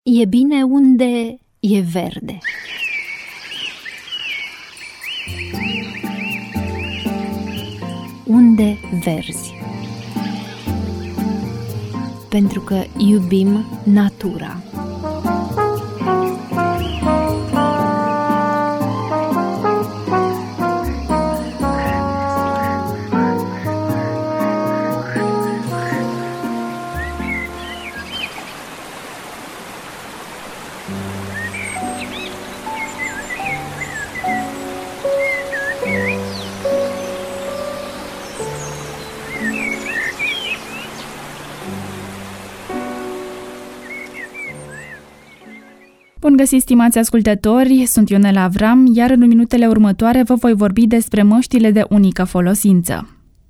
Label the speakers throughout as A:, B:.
A: E bine unde e verde. Unde verzi. Pentru că iubim natura.
B: Bun găsit, stimați ascultători, sunt Ionela Avram, iar în minutele următoare vă voi vorbi despre măștile de unică folosință.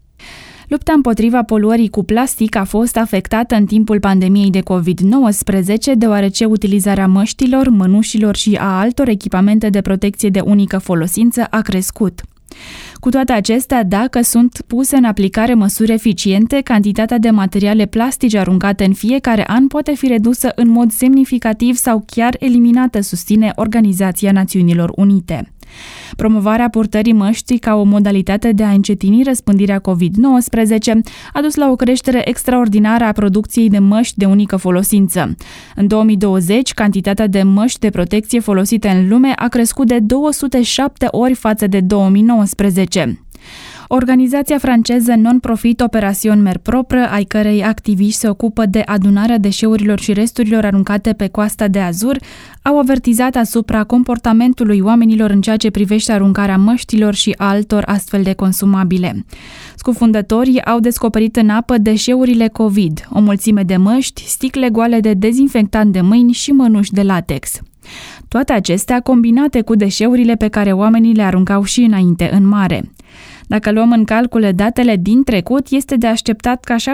B: Lupta împotriva poluării cu plastic a fost afectată în timpul pandemiei de COVID-19, deoarece utilizarea măștilor, mănușilor și a altor echipamente de protecție de unică folosință a crescut. Cu toate acestea, dacă sunt puse în aplicare măsuri eficiente, cantitatea de materiale plastice aruncate în fiecare an poate fi redusă în mod semnificativ sau chiar eliminată, susține Organizația Națiunilor Unite. Promovarea purtării măștii ca o modalitate de a încetini răspândirea COVID-19 a dus la o creștere extraordinară a producției de măști de unică folosință. În 2020, cantitatea de măști de protecție folosite în lume a crescut de 207 ori față de 2019. Organizația franceză non-profit Opération Mer Propre, ai cărei activiști se ocupă de adunarea deșeurilor și resturilor aruncate pe Coasta de Azur, au avertizat asupra comportamentului oamenilor în ceea ce privește aruncarea măștilor și altor astfel de consumabile. Scufundătorii au descoperit în apă deșeurile COVID, o mulțime de măști, sticle goale de dezinfectant de mâini și mănuși de latex. Toate acestea combinate cu deșeurile pe care oamenii le aruncau și înainte în mare. Dacă luăm în calcul datele din trecut, este de așteptat ca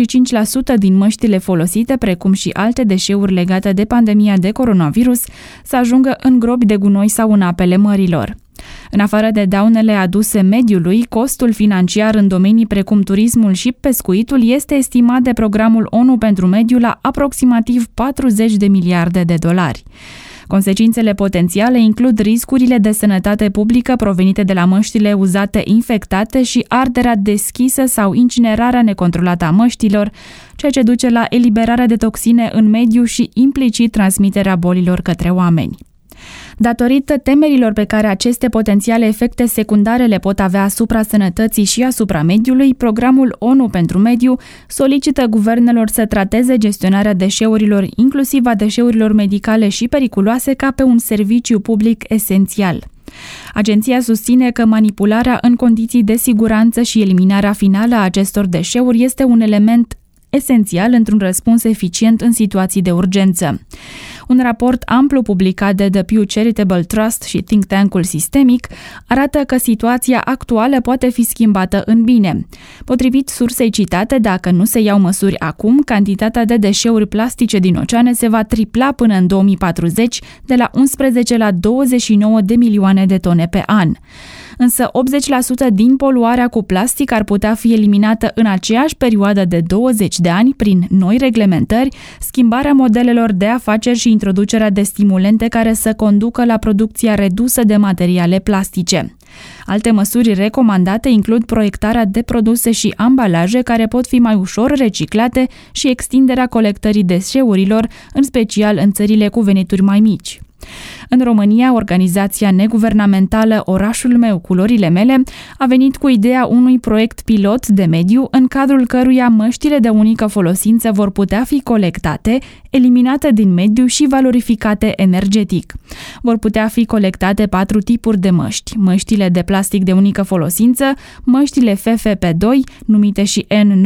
B: 75% din măștile folosite, precum și alte deșeuri legate de pandemia de coronavirus, să ajungă în gropi de gunoi sau în apele mărilor. În afară de daunele aduse mediului, costul financiar în domenii precum turismul și pescuitul este estimat de Programul ONU pentru Mediu la aproximativ 40 de miliarde de dolari. Consecințele potențiale includ riscurile de sănătate publică provenite de la măștile uzate infectate și arderea deschisă sau incinerarea necontrolată a măștilor, ceea ce duce la eliberarea de toxine în mediu și implicit transmiterea bolilor către oameni. Datorită temerilor pe care aceste potențiale efecte secundare le pot avea asupra sănătății și asupra mediului, Programul ONU pentru Mediu solicită guvernelor să trateze gestionarea deșeurilor, inclusiv a deșeurilor medicale și periculoase, ca pe un serviciu public esențial. Agenția susține că manipularea în condiții de siguranță și eliminarea finală a acestor deșeuri este un element esențial într-un răspuns eficient în situații de urgență. Un raport amplu publicat de The Pew Charitable Trust și think tank-ul Systemic arată că situația actuală poate fi schimbată în bine. Potrivit sursei citate, dacă nu se iau măsuri acum, cantitatea de deșeuri plastice din oceane se va tripla până în 2040, de la 11 la 29 de milioane de tone pe an. Însă 80% din poluarea cu plastic ar putea fi eliminată în aceeași perioadă de 20 de ani prin noi reglementări, schimbarea modelelor de afaceri și introducerea de stimulente care să conducă la producția redusă de materiale plastice. Alte măsuri recomandate includ proiectarea de produse și ambalaje care pot fi mai ușor reciclate și extinderea colectării deșeurilor, în special în țările cu venituri mai mici. În România, organizația neguvernamentală Orașul meu, culorile mele a venit cu ideea unui proiect pilot de mediu în cadrul căruia măștile de unică folosință vor putea fi colectate, eliminate din mediu și valorificate energetic. Vor putea fi colectate 4 tipuri de măști: măștile de plastic de unică folosință, măștile FFP2, numite și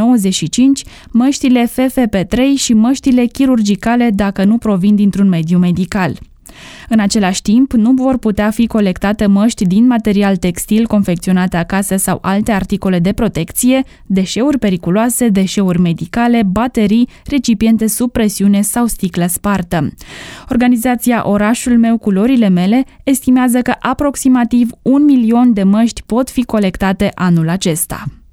B: N95, măștile FFP3 și măștile chirurgicale dacă nu provin dintr-un mediu medical. În același timp, nu vor putea fi colectate măști din material textil confecționate acasă sau alte articole de protecție, deșeuri periculoase, deșeuri medicale, baterii, recipiente sub presiune sau sticlă spartă. Organizația Orașul meu, culorile mele estimează că aproximativ 1 milion de măști pot fi colectate anul acesta.